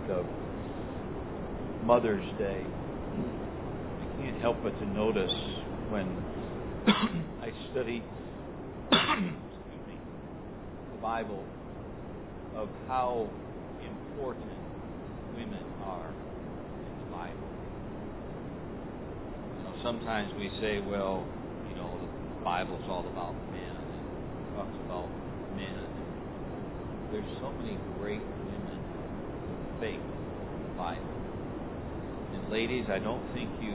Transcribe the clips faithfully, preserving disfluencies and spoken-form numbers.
think of Mother's Day, I can't help but to notice when I study excuse me, the Bible of how important women are in the Bible. You know, sometimes we say, well, you know, the Bible's all about men and it talks about men. There's so many great women of faith in the Bible. And ladies, I don't think you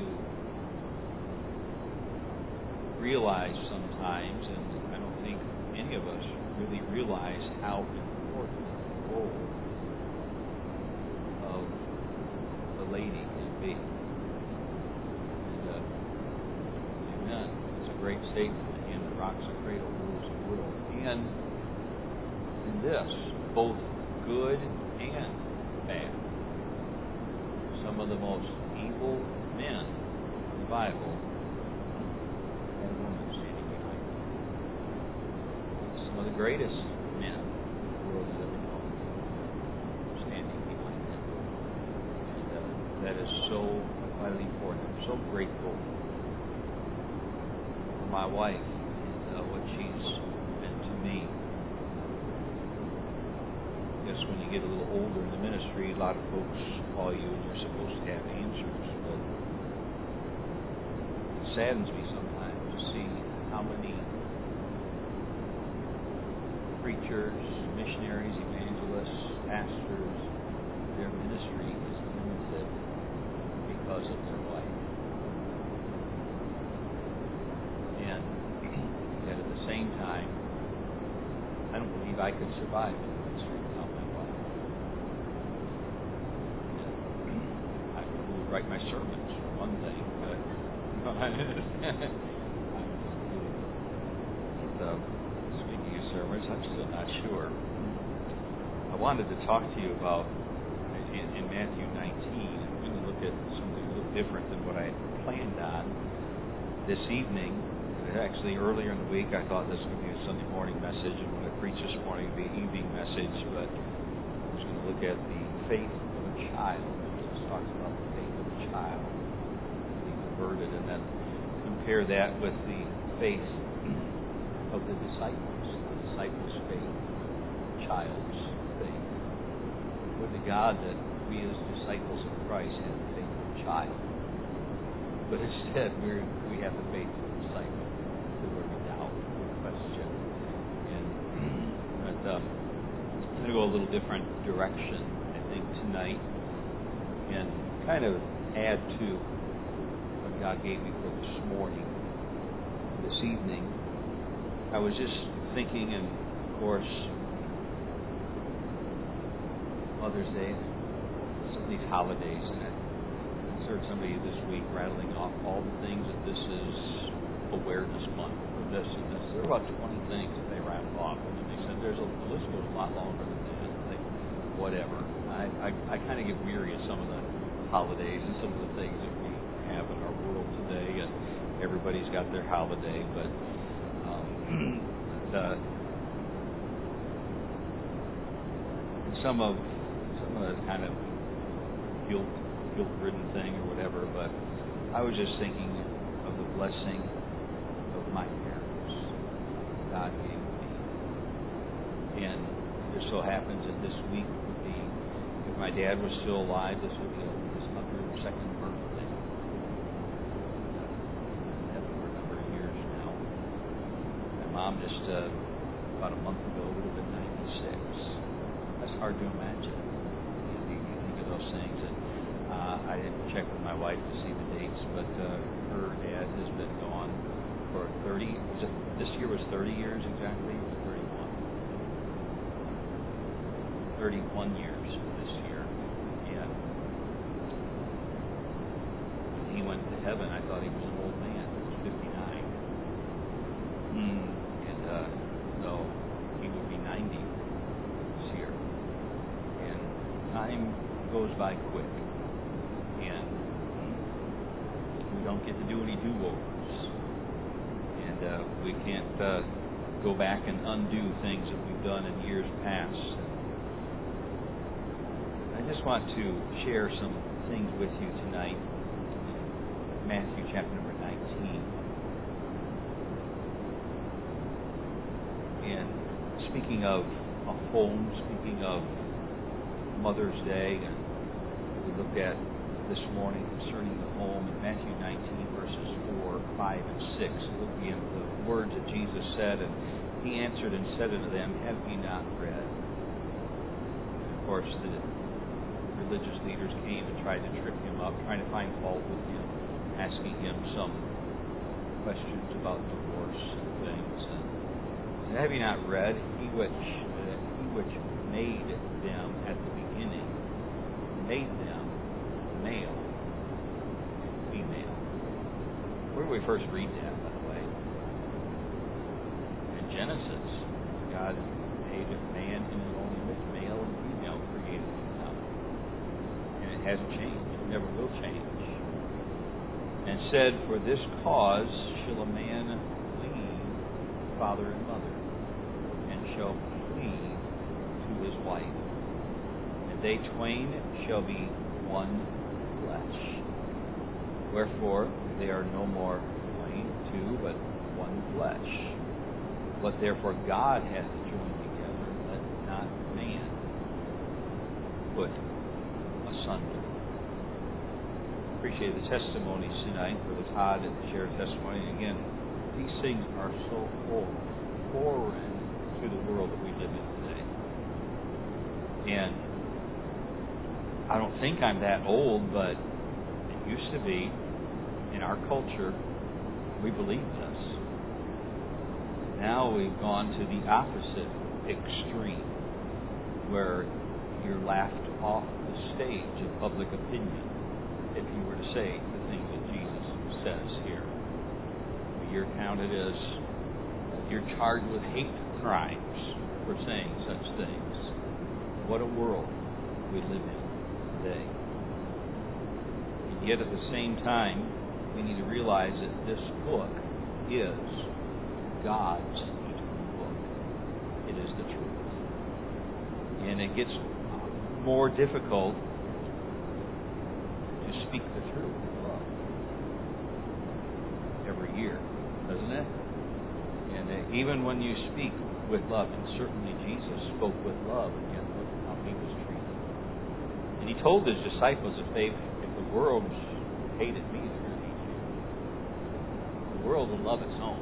realize sometimes, and I don't think any of us really realize how important the role of the lady can be. And, uh, amen. It's a great statement. The hand that rocks the cradle rules the world. And in this, both good and bad. Some of the most evil men in the Bible and women standing behind them. Some of the greatest men the world has ever known standing behind them. And uh, that is so vitally important. I'm so grateful for my wife and uh, what she's been to me. I guess when you get a little older in the ministry, a lot of folks call you and you're supposed to have answers, but it saddens me sometimes to see how many preachers, missionaries, evangelists, pastors, their ministry is limited because of their wife. And yet at the same time, I don't believe I could survive in the ministry without my wife. I would write my sermons for one thing, but but, uh, speaking of sermons, I'm still not sure. I wanted to talk to you about in, in Matthew nineteen. I'm going to look at something a little different than what I had planned on this evening. Actually, earlier in the week, I thought this was going to be a Sunday morning message, and when I preach this morning, it'll be an evening message. But I was going to look at the faith of a child. It talks about the faith of a child being converted, and then compare that with the faith of the disciples, the disciples' faith, child's faith. Would to God that we as disciples of Christ have the faith of a child, but instead we're, we have the faith of a disciple, where we doubt, we question. And but, um, I'm going to go a little different direction, I think, tonight, and kind of add to what God gave me for this morning, this evening. I was just thinking, and of course, Mother's Day, some of these holidays, and I heard somebody this week rattling off all the things that this is awareness month for this and this. There are about twenty things that they rattled off, and they said there's a the list goes a lot longer than that. Like, whatever. I, I, I kind of get weary of some of the holidays and some of the things that we have in our world today, and everybody's got their holiday, but um, the, some of some of the kind of guilt guilt-ridden thing or whatever, but I was just thinking of the blessing of my parents God gave me. And it just so happens that this week would be, if my dad was still alive, this would be his one hundred second birthday. I've been for a number of years now. My mom just, uh, about a month ago, would have been ninety-six. That's hard to imagine. You, you think of those things. And uh, I didn't check with my wife to see the dates, but uh, her dad has been gone for thirty. Was it, this year was thirty years exactly? It was thirty-one. thirty-one years this year. And when he went to heaven, I thought he was an old man. He was fifty-nine. Mm. And uh, so he would be ninety this year. And time goes by quick. And we don't get to do any do-overs. And uh, we can't uh, go back and undo things that we've done in years past. I just want to share some things with you tonight. Matthew chapter number nineteen. And speaking of a home, speaking of Mother's Day, and we looked at this morning concerning the home in Matthew nineteen, verses four, five, and six. Looking at the words that Jesus said, and he answered and said unto them, Have ye not read? And of course, the religious leaders came and tried to trip him up, trying to find fault with him, asking him some questions about divorce and things. And have you not read, He which uh, He which made them at the beginning made them male and female. Where do we first read that, by the way? In Genesis, God made man in His own image, male and female, created them. And it hasn't changed. It never will change. And said, For this cause shall a man leave father and mother, and shall cleave to his wife, and they twain shall be one flesh. Wherefore they are no more twain, two, but one flesh. What therefore God hath joined together, let not man put asunder. Appreciate the testimonies tonight, Brother Todd, and share testimony. And again, these things are so foreign to the world that we live in today. And I don't think I'm that old, but it used to be, in our culture, we believed this. Now we've gone to the opposite extreme, where you're laughed off the stage of public opinion if you were to say the things that Jesus says here. You're counted as, you're charged with hate crimes for saying such things. What a world we live in today. And yet at the same time, we need to realize that this book is God's eternal book. It is the truth. And it gets more difficult to speak the truth in love every year, doesn't it? And uh, even when you speak with love, and certainly Jesus spoke with love, and yet look how He was treated. And He told His disciples, if they, if the world hated me, they're going to hate you. The world will love its own.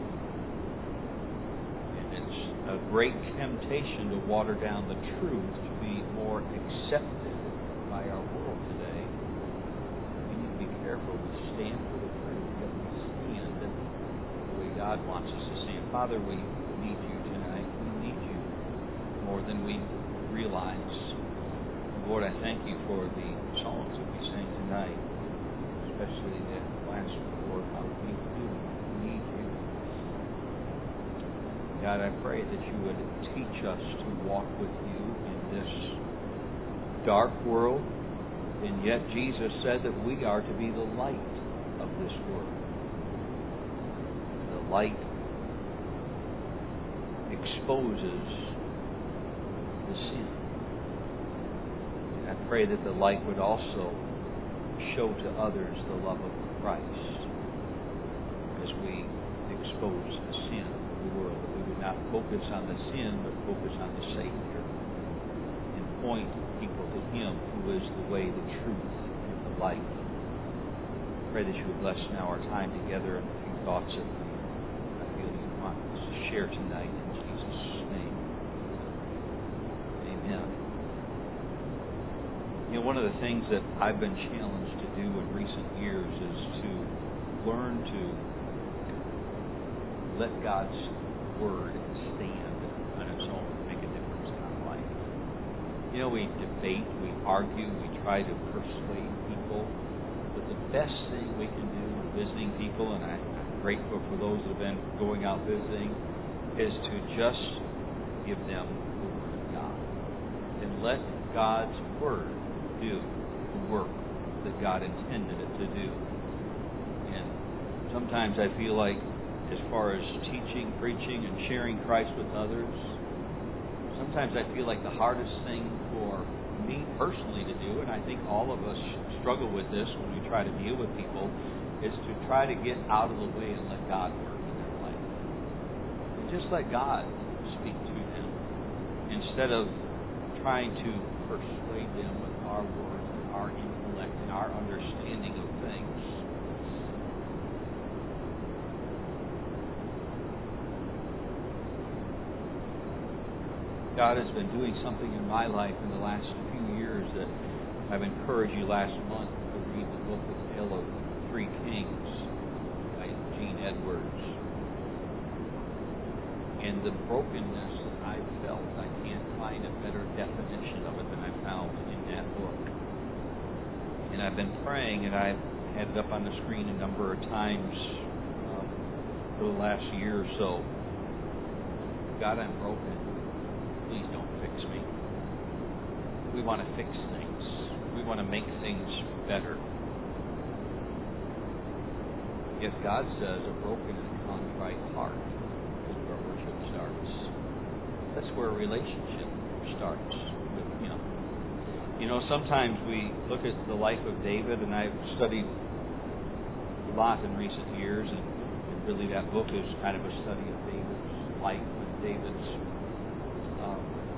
And it's a great temptation to water down the truth to be more accepted by our world today. We need to be careful. We stand for the truth, but we stand the way God wants us to stand. Father, we need you tonight. We need you more than we realize. Lord, I thank you for the songs that we sang tonight, especially the last four, how we do need you. God, I pray that you would teach us to walk with you in this dark world, and yet Jesus said that we are to be the light of this world. The light exposes the sin. And I pray that the light would also show to others the love of Christ as we expose the sin of the world. That we would not focus on the sin, but focus on the Savior and point people to Him who is the way, the truth, and the light. I pray that you would bless now our time together and a few thoughts that I feel you want us to share tonight in Jesus' name. Amen. You know, one of the things that I've been challenged to do in recent years is to learn to let God's Word stand on its own and make a difference in our life. You know, we debate, we argue, we try to persuade people, but the best thing we can do when visiting people, and I'm grateful for those that have been going out visiting, is to just give them the Word of God. And let God's Word do the work that God intended it to do. And sometimes I feel like, as far as teaching, preaching, and sharing Christ with others, sometimes I feel like the hardest thing for me personally to do, and I think all of us struggle with this when we try to deal with people, is to try to get out of the way and let God work in their life. And just let God speak to them instead of trying to persuade them with our words and our intellect and our understanding of things. God has been doing something in my life in the last few years that I've encouraged you last month to read the book of Tale of Three Kings by Gene Edwards. And the brokenness that I felt, I can't find a better definition of it than I found in that book. And I've been praying, and I've had it up on the screen a number of times um, for the last year or so. God, I'm broken. Please don't fix me. We want to fix things. We want to make things better. Yet God says a broken and contrite heart is where worship starts. That's where a relationship starts with Him. You know, sometimes we look at the life of David, and I've studied a lot in recent years, and, and really that book is kind of a study of David's life and David's um,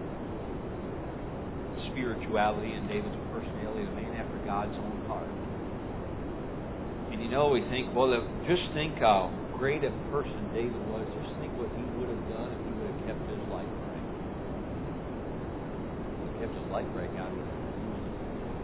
spirituality and David's personality, a man after God's own heart. And you know, we think, well, just think how great a person David was. Just think what he would have done if he would have kept his life right. If he kept his life right, God would have used him.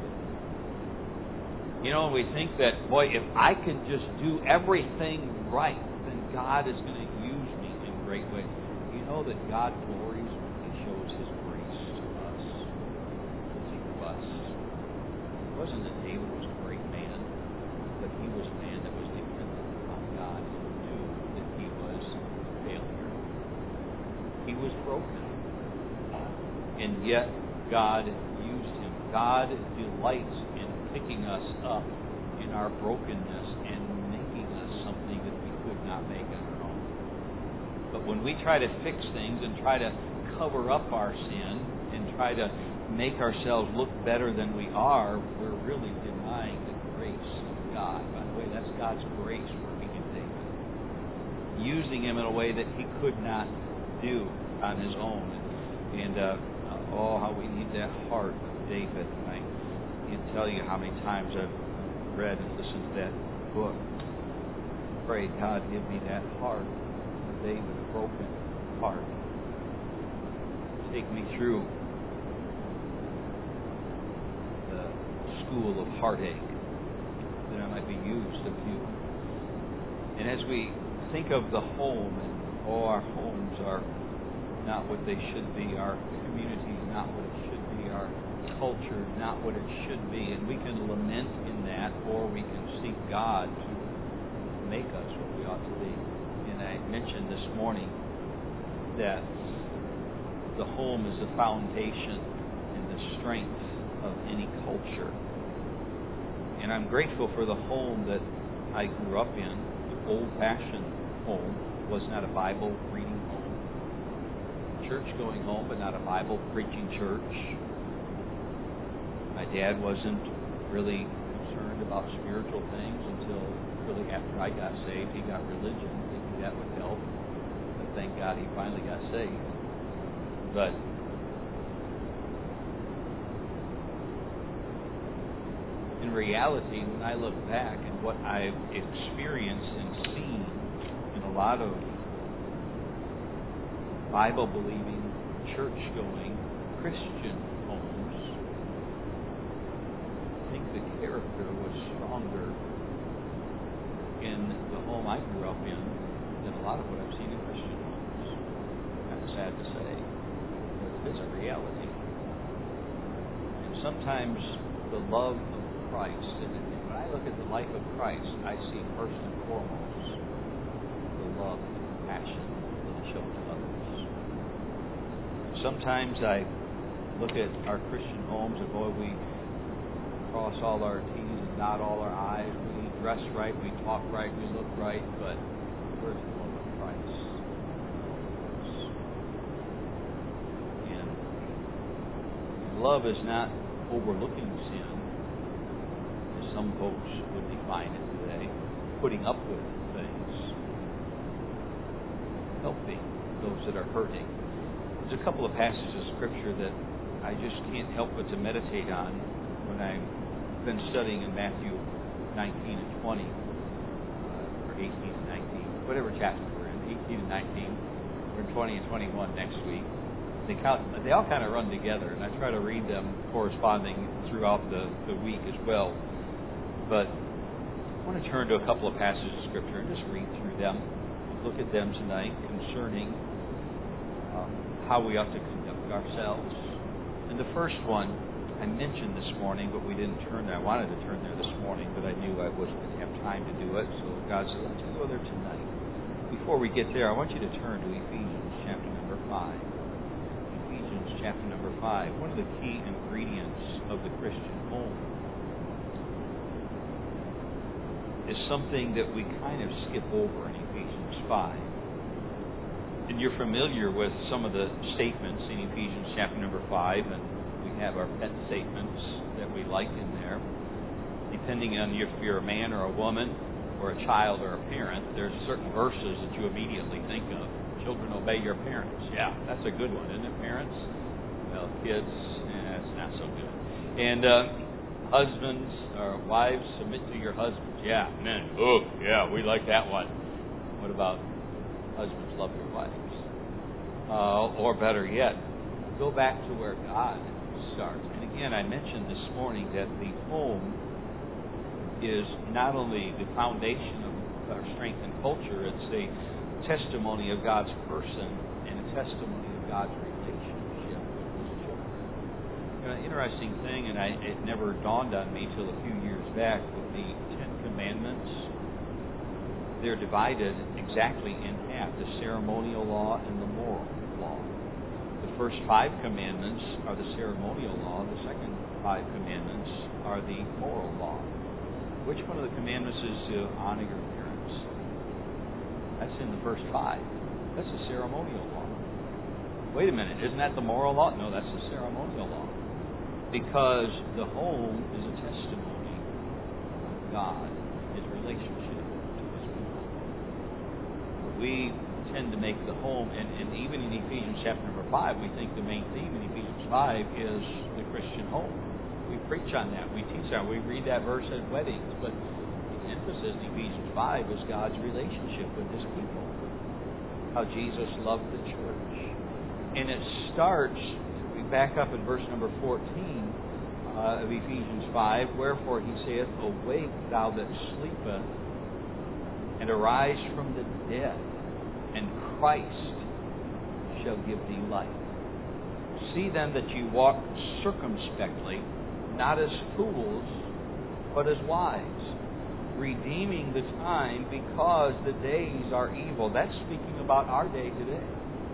You know, and we think that, boy, if I can just do everything right, then God is going to use me in great ways. You know that God glories when He shows His grace to us. To us. It wasn't that David was a great man, but he was a man that was dependent upon God and knew that he was a failure. He was broken. And yet God used him. God delights in picking us up in our brokenness and making us something that we could not make on our own. But when we try to fix things and try to cover up our sin and try to make ourselves look better than we are, we're really denying the grace of God. By the way, that's God's grace working in David, using him in a way that he could not do on his own. And uh, oh, how we need that heart of David. And I can't tell you how many times I've read and listened to that book. Pray, God, give me that heart of David, a broken heart. Take me through the school of heartache, that I might be used of you. And as we think of the home, and oh, our homes are not what they should be, our community is not what it should be, our culture is not what it should be, and we can lament in that, or we can seek God to make us what we ought to be. And I mentioned this morning that the home is the foundation and the strength of any culture. And I'm grateful for the home that I grew up in. The old-fashioned home was not a Bible-reading home. Church-going home, but not a Bible-preaching church. My dad wasn't really concerned about spiritual things until really after I got saved. He got religion, thinking that would help. But thank God he finally got saved. But in reality, when I look back at what I've experienced and seen in a lot of Bible-believing, church-going, Christian homes, I think the character was stronger in the home I grew up in than a lot of what I've seen in Christian homes. Kind of sad to say, but it is a reality. And sometimes the love of Christ, and when I look at the life of Christ, I see first and foremost the love and compassion that he showed to others. Sometimes I look at our Christian homes and boy, we cross all our T's and dot all our I's. We dress right, we talk right, we look right, but where's the love of Christ? And love is not overlooking sin, as some folks would define it today, putting up with things, helping those that are hurting. There's a couple of passages of Scripture that I just can't help but to meditate on when I've been studying in Matthew nineteen and twenty, uh, or eighteen and nineteen, whatever chapter we're in, eighteen and nineteen, we're in twenty and twenty-one next week. They, count, they all kind of run together, and I try to read them corresponding throughout the, the week as well. But I want to turn to a couple of passages of Scripture and just read through them, look at them tonight concerning um, how we ought to conduct ourselves. And the first one I mentioned this morning, but we didn't turn there. I wanted to turn there this morning, but I knew I wasn't going to have time to do it, so God said, let's go there tonight. Before we get there, I want you to turn to Ephesians chapter number five. Chapter number five, one of the key ingredients of the Christian home is something that we kind of skip over in Ephesians five. And you're familiar with some of the statements in Ephesians chapter number five, and we have our pet statements that we like in there. Depending on if you're a man or a woman or a child or a parent, there's certain verses that you immediately think of. Children, obey your parents. Yeah, that's a good one, isn't it, parents? Well, kids, eh, it's not so good. And uh, husbands or wives, submit to your husbands. Yeah, men. Oh, yeah, we like that one. What about husbands, love your wives? Uh, or better yet, go back to where God starts. And again, I mentioned this morning that the home is not only the foundation of our strength and culture, it's a testimony of God's person and a testimony of God's relationship. You know, an interesting thing, and I, it never dawned on me till a few years back, with the Ten Commandments, they're divided exactly in half, the ceremonial law and the moral law. The first five commandments are the ceremonial law. The second five commandments are the moral law. Which one of the commandments is to honor your parents? That's in the first five. That's the ceremonial law. Wait a minute, isn't that the moral law? No, that's the ceremonial law. Because the home is a testimony of God, His relationship to His people. We tend to make the home, and, and even in Ephesians chapter number five, we think the main theme in Ephesians five is the Christian home. We preach on that. We teach that. We read that verse at weddings. But the emphasis in Ephesians five is God's relationship with His people. How Jesus loved the church. And it starts, we back up in verse number fourteen uh, of Ephesians five, wherefore he saith, awake thou that sleepest, and arise from the dead, and Christ shall give thee light. See then that ye walk circumspectly, not as fools, but as wise, redeeming the time, because the days are evil. That's speaking about our day today.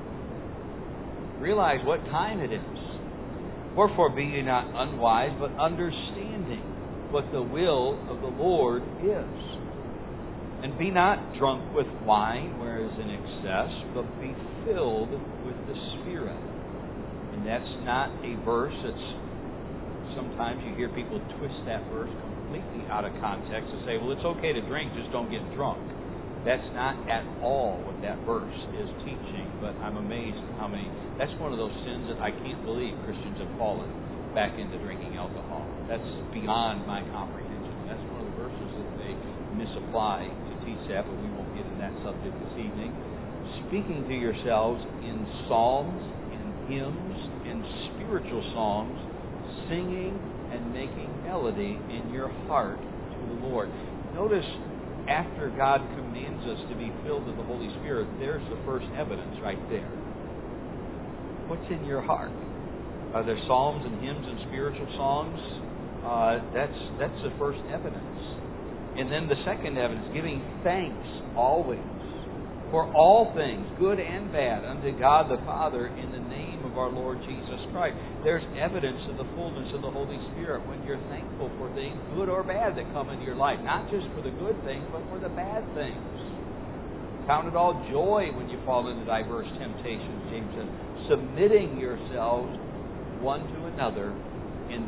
Realize what time it is. Wherefore be ye not unwise, but understanding what the will of the Lord is. And be not drunk with wine, whereas in excess, but be filled with the Spirit. And that's not a verse that's, sometimes you hear people twist that verse completely out of context and say, well, it's okay to drink, just don't get drunk. That's not at all what that verse is teaching, but I'm amazed at how many... That's one of those sins that I can't believe Christians have fallen back into drinking alcohol. That's beyond my comprehension. That's one of the verses that they misapply to teach that, but we won't get in that subject this evening. Speaking to yourselves in psalms and hymns and spiritual songs, singing and making melody in your heart to the Lord. Notice, after God commands us to be filled with the Holy Spirit, there's the first evidence right there. What's in your heart? Are there psalms and hymns and spiritual songs? Uh, that's that's the first evidence. And then the second evidence, giving thanks always for all things, good and bad, unto God the Father in the name of our Lord Jesus Christ. There's evidence of the fullness of the Holy Spirit when you're thankful for things, good or bad, that come into your life. Not just for the good things, but for the bad things. Count it all joy when you fall into diverse temptations, James says, submitting yourselves one to another in the fear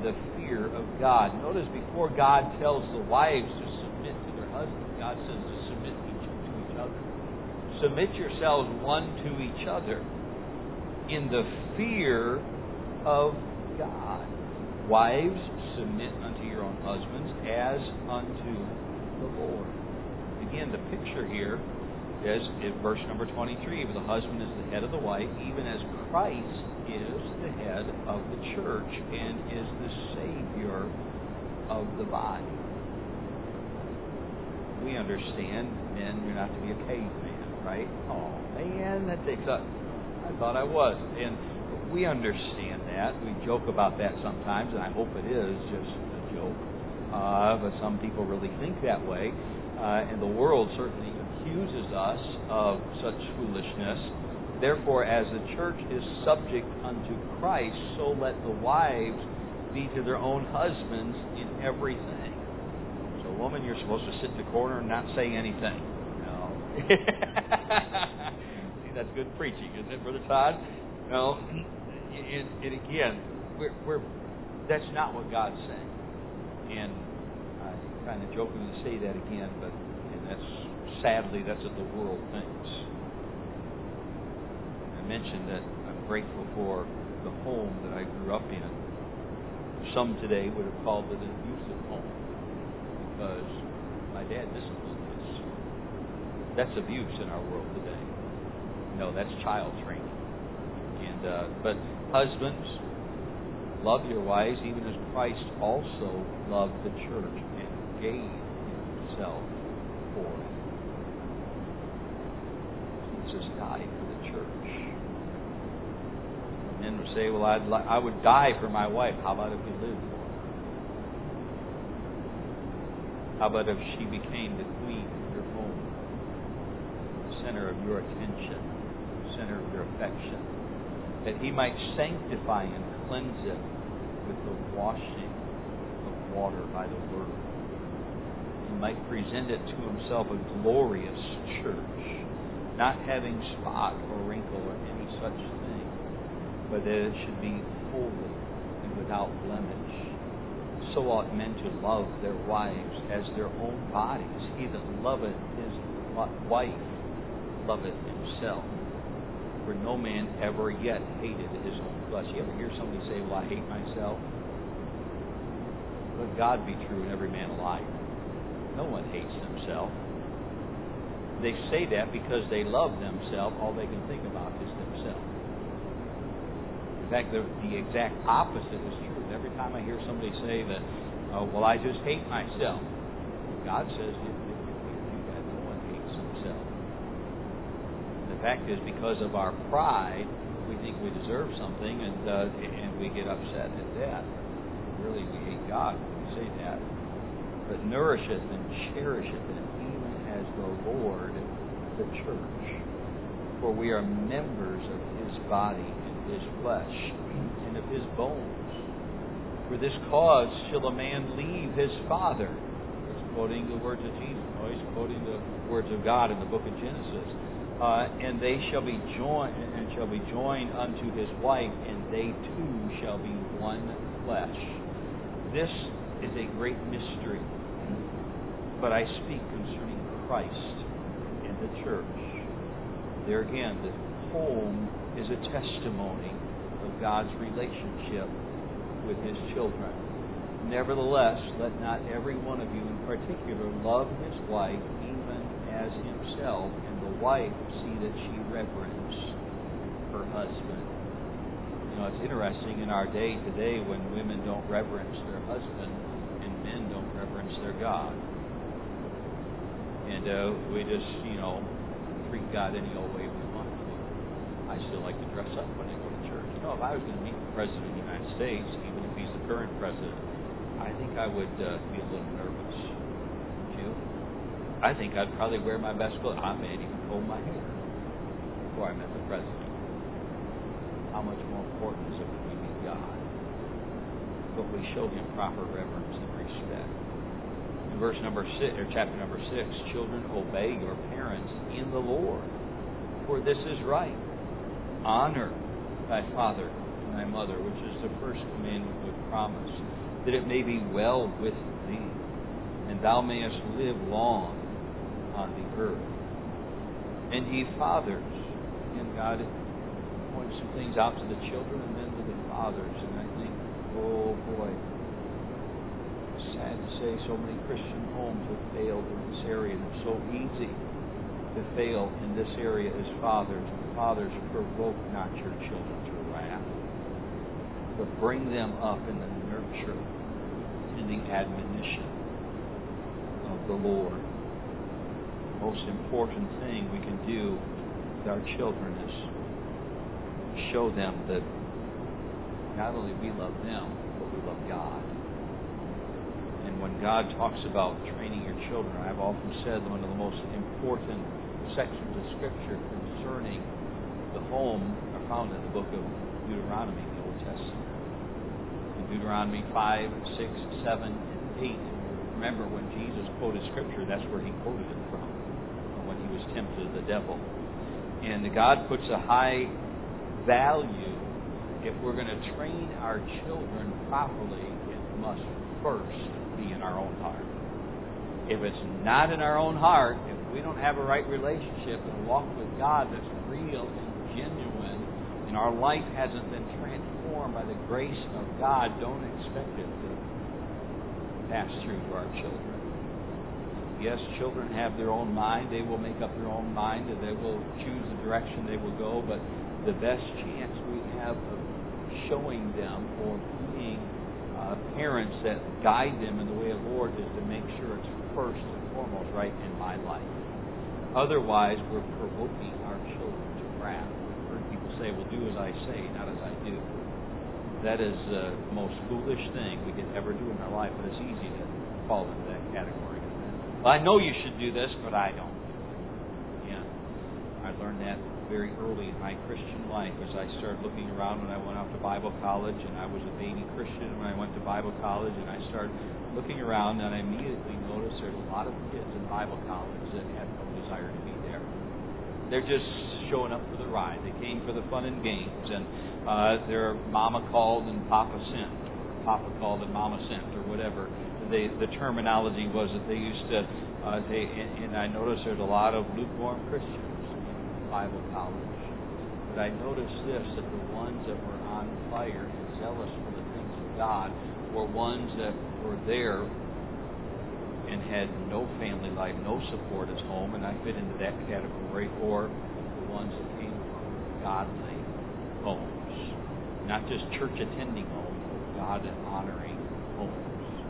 fear of God. Notice before God tells the wives to submit to their husbands, God says to submit each to each other. Submit yourselves one to each other in the fear of God. Wives, submit unto your own husbands as unto the Lord. Again, the picture here is in verse number twenty-three, the husband is the head of the wife, even as Christ is the head of the church and is the Savior of the body. We understand, men, you're not to be a caveman, right? Oh, man, that takes up. I thought I was. And we understand that. We joke about that sometimes, and I hope it is just a joke. Uh, but some people really think that way. Uh, and the world certainly accuses us of such foolishness. Therefore, as the church is subject unto Christ, so let the wives be to their own husbands in everything. So, woman, you're supposed to sit in the corner and not say anything. No. See, that's good preaching, isn't it, Brother Todd? No. And, and again, we're, we're that's not what God's saying. And I'm kind of joking to say that again, but and that's sadly that's what the world thinks. Mentioned that I'm grateful for the home that I grew up in. Some today would have called it an abusive home because my dad disciplined us. That's abuse in our world today. No, that's child training. And uh, but husbands, love your wives even as Christ also loved the church and gave himself for it. Jesus died for the church. Men would say, well, I'd li- I would die for my wife. How about if you lived for her? How about if she became the queen of your home, the center of your attention, the center of your affection, that he might sanctify and cleanse it with the washing of water by the word. He might present it to himself a glorious church, not having spot or wrinkle or any such thing, but that it should be holy and without blemish. So ought men to love their wives as their own bodies. He that loveth his wife loveth himself. For no man ever yet hated his own flesh. You ever hear somebody say, well, I hate myself? Let God be true and every man a liar. No one hates himself. They say that because they love themselves. All they can think about is themselves. In fact, the, the exact opposite is true. Every time I hear somebody say that, oh, well, I just hate myself, God says you, you, you, that no one hates himself. And the fact is, because of our pride, we think we deserve something, and uh, and we get upset at that. Really, we hate God when we say that. But nourisheth and cherisheth it, even as the Lord the church. For we are members of his body, his flesh, and of his bones. For this cause shall a man leave his father. He's quoting the words of Jesus. Oh, he's quoting the words of God in the book of Genesis. Uh, and they shall be joined and shall be joined unto his wife, and they two shall be one flesh. This is a great mystery, but I speak concerning Christ and the church. There again, the home is a testimony of God's relationship with his children. Nevertheless, let not every one of you in particular love his wife even as himself, and the wife see that she reverence her husband. You know, it's interesting in our day today when women don't reverence their husband and men don't reverence their God. And uh, we just, you know, treat God any old way we want to. I still like to dress up when I go to church. You know, if I was going to meet the President of the United States, even if he's the current president, I think I would uh, be a little nervous. Would you? I think I'd probably wear my best clothes. I may even comb my hair before I met the President. How much more important is it when we meet God? But we show him proper reverence and respect. In verse number six, or chapter number six, children, obey your parents in the Lord, for this is right. Honor thy father and thy mother, which is the first commandment with promise, that it may be well with thee, and thou mayest live long on the earth. And ye fathers, and God points some things out to the children and then to the fathers, and I think, oh boy, it's sad to say so many Christian homes have failed in this area, and it's so easy to fail in this area as fathers. And fathers, provoke not your children to wrath, but bring them up in the nurture, in the admonition of the Lord. The most important thing we can do with our children is show them that not only we love them, but we love God. And when God talks about training your children, I've often said one of the most important sections of Scripture concerning the home are found in the book of Deuteronomy, the Old Testament. In Deuteronomy five, six, seven, and eight. Remember, when Jesus quoted Scripture, that's where he quoted it from, when he was tempted of the devil. And God puts a high value. If we're going to train our children properly, it must first be in our own heart. If it's not in our own heart, if we don't have a right relationship and walk with God that's real and genuine, and our life hasn't been transformed by the grace of God, don't expect it to pass through to our children. Yes, children have their own mind. They will make up their own mind, and they will choose the direction they will go, but the best chance we have of showing them or being uh, parents that guide them in the way of the Lord is to make sure it's first and foremost right in my life. Otherwise, we're provoking our children to wrath. I've heard people say, well, do as I say, not as I do. That is uh, the most foolish thing we could ever do in our life, but it's easy to fall into that category. Well, I know you should do this, but I don't. Yeah, I learned that very early in my Christian life as I started looking around when I went off to Bible college, and I was a baby Christian when I went to Bible college, and I started looking around, and I immediately noticed there's a lot of kids in Bible college that have no desire to be there. They're just showing up for the ride. They came for the fun and games, and uh, their mama called and Papa sent, or Papa called and Mama sent, or whatever they, the terminology was that they used to. Uh, they and, and I noticed there's a lot of lukewarm Christians in Bible college. But I noticed this, that the ones that were on fire and zealous for the things of God were ones that were there and had no family life, no support at home, and I fit into that category, or the ones that came from godly homes. Not just church-attending homes, but God-honoring homes.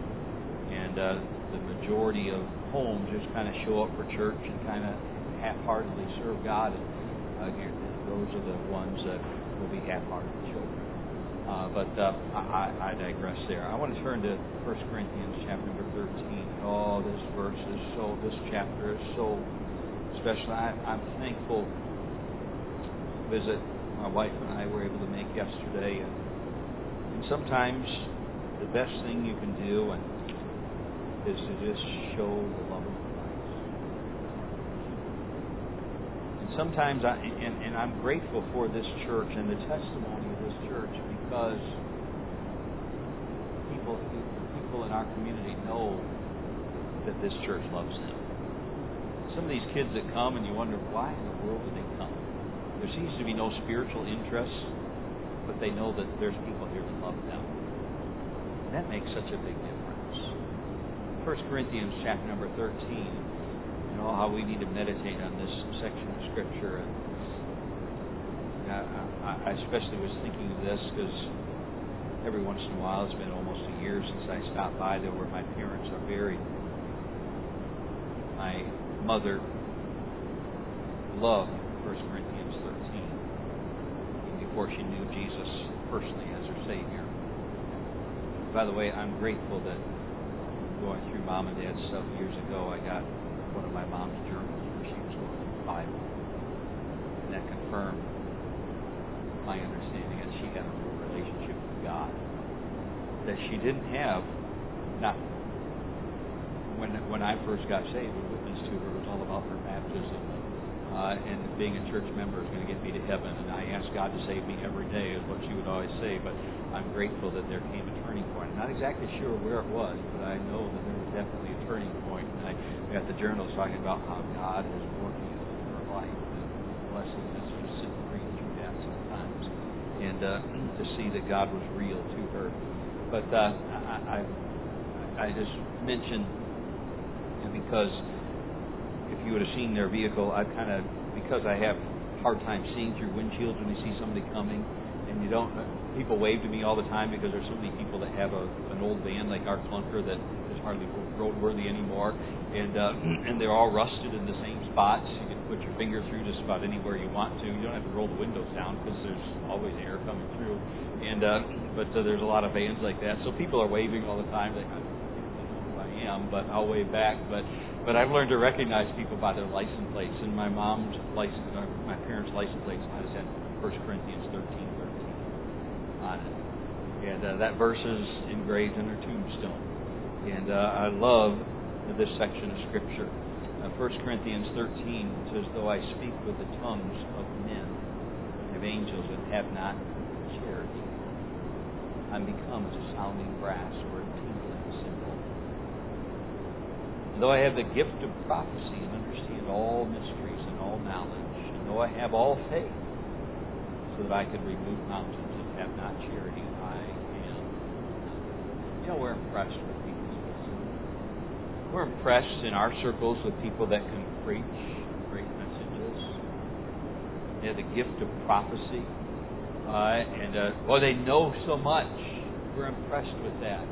And uh, the majority of homes just kind of show up for church and kind of half-heartedly serve God. And uh, those are the ones that will be half-hearted children. Uh, but uh, I, I digress there. I want to turn to First Corinthians chapter number thirteen. Oh, this verse is so, this chapter is so special. I, I'm thankful to visit my wife and I were able to make yesterday. And, and sometimes the best thing you can do and is to just show the love of Christ. And sometimes, I, and, and I'm grateful for this church and the testimony of this church, because people, people in our community know that this church loves them. Some of these kids that come and you wonder, why in the world do they come? There seems to be no spiritual interest, but they know that there's people here that love them. And that makes such a big difference. First Corinthians chapter number thirteen, you know how we need to meditate on this section of Scripture. And I, I especially was thinking of this because every once in a while, it's been almost a year since I stopped by there where my parents are buried. My mother loved First Corinthians thirteen before she knew Jesus personally as her Savior. By the way, I'm grateful that going through Mom and Dad's stuff years ago, I got one of my mom's journals where she was looking at the Bible. And that confirmed my understanding that she had a real relationship with God. That she didn't have, not when when I first got saved, the witness to her was all about her baptism and Uh, and being a church member is going to get me to heaven. And I ask God to save me every day, is what she would always say. But I'm grateful that there came a turning point. I'm not exactly sure where it was, but I know that there was definitely a turning point. And I got the journals talking about how God is working in her life. And blessing us to sit and read through that sometimes. And uh, to see that God was real to her. But uh, I, I, I just mentioned, because if you would have seen their vehicle, I've kind of, because I have a hard time seeing through windshields when you see somebody coming, and you don't, people wave to me all the time because there's so many people that have a an old van like our clunker that is hardly roadworthy anymore, and uh, and they're all rusted in the same spots. You can put your finger through just about anywhere you want to. You don't have to roll the windows down because there's always air coming through. And uh, but uh, there's a lot of vans like that, so people are waving all the time. They kind of know who I am, but I'll wave back. But But I've learned to recognize people by their license plates. And my mom's license, or my parents' license plates, I just had First Corinthians thirteen thirteen on it. And uh, that verse is engraved in her tombstone. And uh, I love this section of Scripture. Uh, First Corinthians thirteen says, "Though I speak with the tongues of men and of angels and have not charity, I'm become as a sounding brass or a tinkling cymbal. Though I have the gift of prophecy and understand all mysteries and all knowledge, and though I have all faith, so that I could remove mountains and have not charity, I am nothing." You know, we're impressed with people who listen. We're impressed in our circles with people that can preach great messages. They have the gift of prophecy, uh, and uh, well, they know so much. We're impressed with that.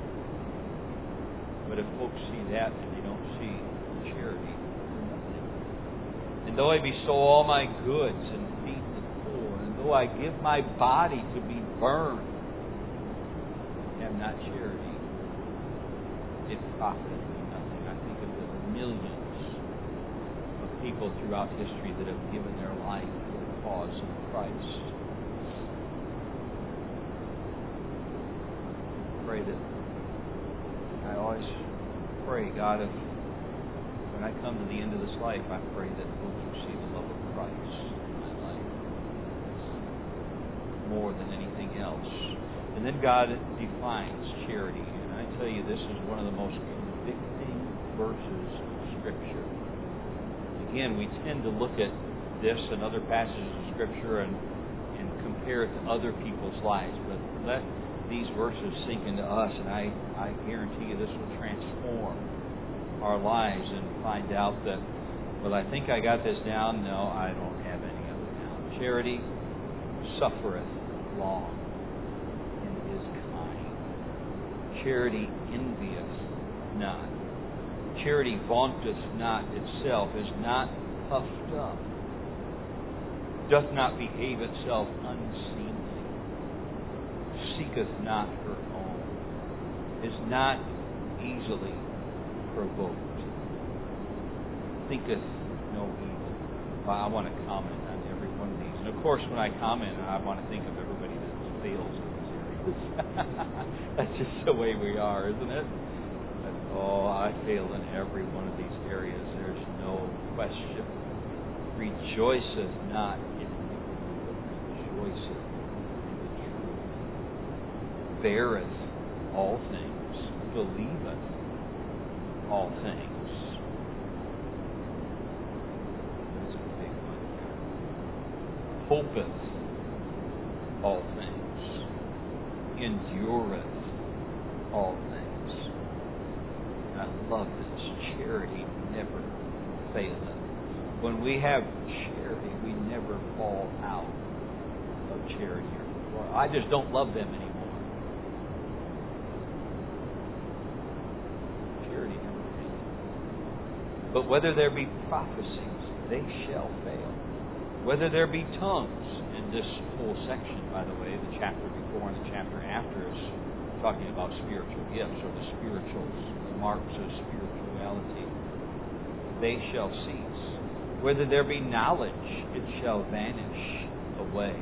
But if folks see that and they don't see charity, they're nothing. "And though I bestow all my goods and feed the poor, and though I give my body to be burned, and have not charity, it profiteth me nothing." I think of the millions of people throughout history that have given their life for the cause of Christ. Pray that I always pray, God, if when I come to the end of this life, I pray that folks will see the love of Christ in my life more than anything else. And then God defines charity. And I tell you, this is one of the most convicting verses of Scripture. Again, we tend to look at this and other passages of Scripture and, and compare it to other people's lives. But let these verses sink into us, and I, I guarantee you this will transform our lives and find out that, well, I think I got this down. No, I don't have any of it down. Charity suffereth long and is kind. Charity envieth not. Charity vaunteth not itself, is not puffed up, doth not behave itself unseemly, seeketh not her own, is not easily provoked, thinketh no evil. Well, I want to comment on every one of these. And of course, when I comment, I want to think of everybody that fails in these areas. That's just the way we are, isn't it? But, oh, I fail in every one of these areas. There's no question. Rejoiceth not in iniquity, but rejoiceth in the truth. Beareth all things, believeth all things. That's a big one here. Hopeth all things, endureth all things. I love this. Charity never faileth. When we have charity, we never fall out of charity. Or, I just don't love them anymore. Charity never fails. But whether there be prophecies, they shall fail. Whether there be tongues, and this whole section, by the way, the chapter before and the chapter after is talking about spiritual gifts, or the spirituals, the marks of spirituality, they shall cease. Whether there be knowledge, it shall vanish away.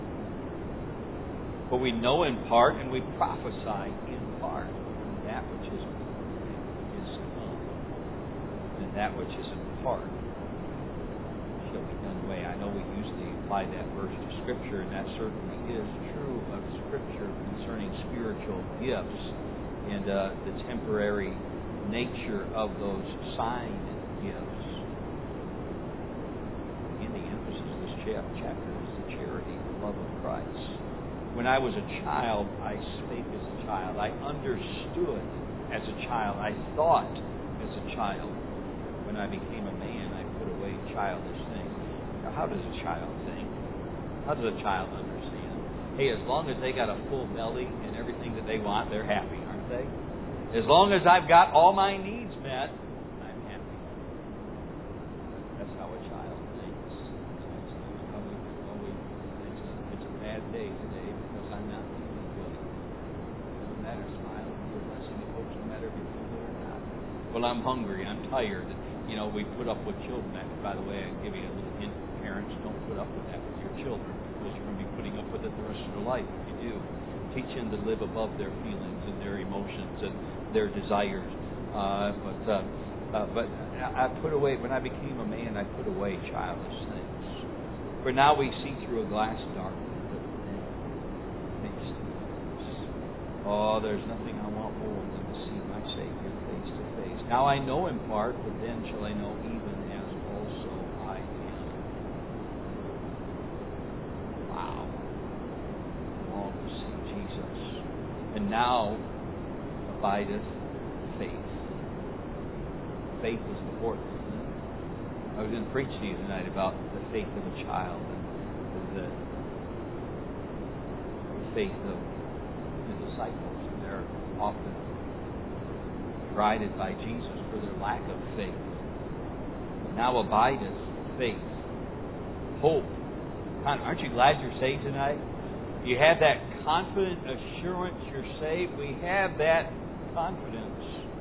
For we know in part, and we prophesy in part. And that which is perfect is come, and that which is in part shall young way. I know we usually apply that verse to Scripture, and that certainly is true of Scripture concerning spiritual gifts and uh, the temporary nature of those sign gifts. Again, the emphasis of this chapter is the charity, the love of Christ. When I was a child, I spake as a child. I understood as a child. I thought as a child. When I became a man, I put away childish things. Now, how does a child think? How does a child understand? Hey, as long as they got a full belly and everything that they want, they're happy, aren't they? As long as I've got all my needs met, I'm happy. That's how a child thinks. It's, always, always, it's, a, it's a bad day today because I'm not feeling good. It doesn't matter, smile and be a blessing to folks, no matter if you feel good or not. Well, I'm hungry, I'm tired. You know, we put up with children. By the way, I can give you a little hint. Parents, don't put up with that with your children, because you're going to be putting up with it the rest of their life if you do. Teach them to live above their feelings and their emotions and their desires. Uh, but uh, uh, but I put away, when I became a man, I put away childish things. For now we see through a glass darkly, but then face to face. Oh, there's nothing I want more than to see my Savior face to face. Now I know in part, but then shall I know even as also I am. Wow. I long to see Jesus. And now abideth faith. Faith is important, isn't it? I was going to preach to you tonight about the faith of a child and the, the faith of the disciples. And they're often derided by Jesus for their lack of faith. Now abideth faith, hope. Aren't you glad you're saved tonight? You have that confident assurance you're saved. We have that confidence.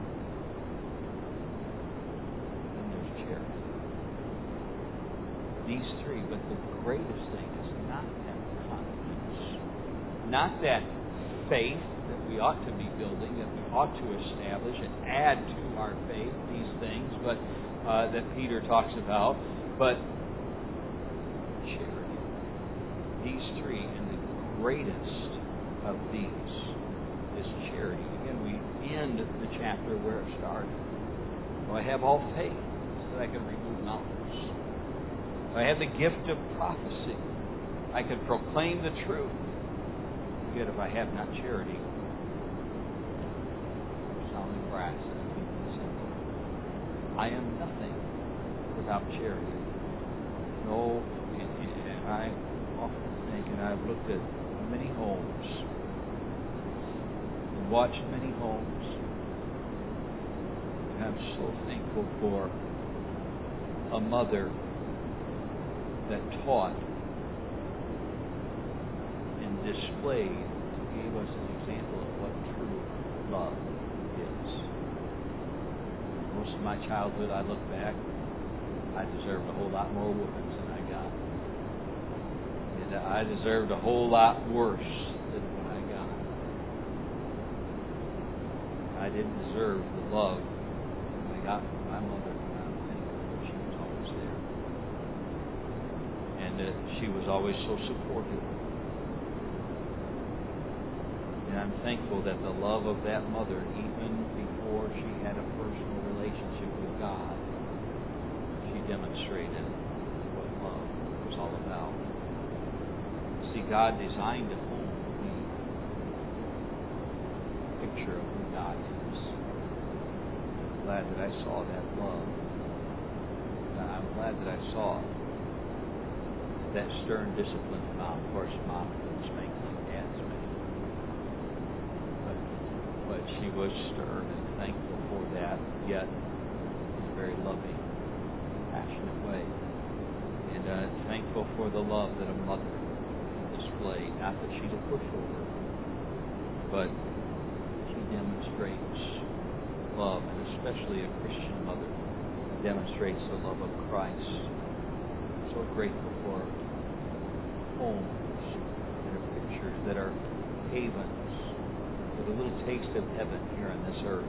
And there's charity. These three, but the greatest thing is not that confidence, not that faith that we ought to be building, that we ought to establish and add to our faith, these things, but uh, that Peter talks about, but charity. These three, and the greatest of these is charity. Again, we end the chapter where it started. So I have all faith so that I can remove mountains. I have the gift of prophecy. I can proclaim the truth. Yet if I have not charity, sounding brass, I am nothing without charity. No, and, and I often think, and I've looked at many homes and watched many homes, and I'm so thankful for a mother that taught and displayed, gave us an example of what true love is. Most of my childhood, I look back, I deserved a whole lot more whoopings than I got. And I deserved a whole lot worse than what I got. I didn't deserve the love I got from my mother, and I'm thankful that she was always there. And that she was always so supportive. And I'm thankful that the love of that mother, even before she had a personal relationship with God, she demonstrated what love was all about. See, God designed a home to be a picture of who God is. I'm glad that I saw that love. I'm glad that I saw that stern discipline of mom. Of course, mom couldn't spank like dad's spank. But, but she was stern and thankful for that, yet in a very loving, passionate way. And uh, thankful for the love that a mother displayed. Not that she's a pushover, but she demonstrates love, and especially a Christian mother demonstrates the love of Christ. I'm so grateful for homes that are pictures, that are havens, with a little taste of heaven here on this earth.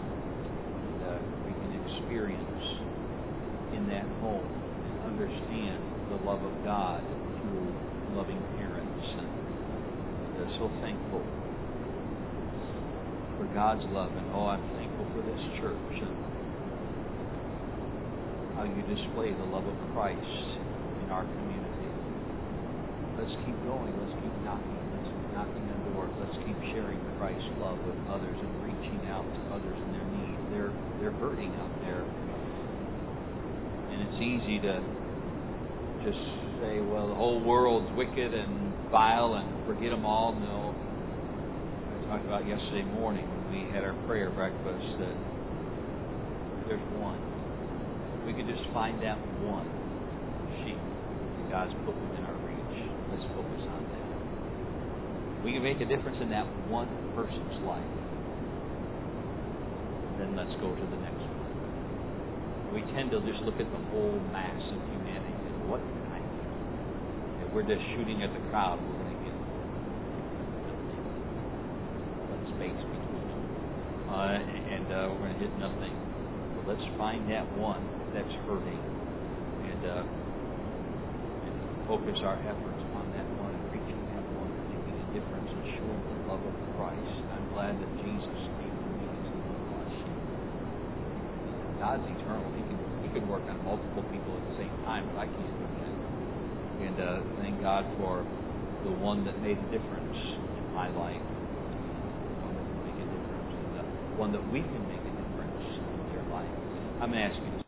And uh, we can experience in that home and understand love of God through loving parents. And they're so thankful for God's love. And oh, I'm thankful for this church and how you display the love of Christ in our community. Let's keep going. Let's keep knocking. Let's keep knocking on doors. Let's keep sharing Christ's love with others and reaching out to others in their need. They're they're hurting out there. And it's easy to just say, well, the whole world's wicked and vile and forget them all. No. I talked about yesterday morning when we had our prayer breakfast that there's one. We could just find that one sheep that God's put within our reach. Let's focus on that. We can make a difference in that one person's life. Then let's go to the next one. We tend to just look at the whole mass of humanity and what can I do? If we're just shooting at the crowd, we're going to get one space between them. Uh, and uh, we're going to hit nothing. But let's find that one that's hurting and, uh, and focus our efforts on that one, reaching that one, making a difference and showing the love of Christ. I'm glad that Jesus came to me as the lost sheep. God's eternal. He can He can work on multiple people at the same time, but I can't do that. And uh, thank God for the one that made a difference in my life, the one that can make a difference, and the one that we can make a difference in their life. I'm going to ask you to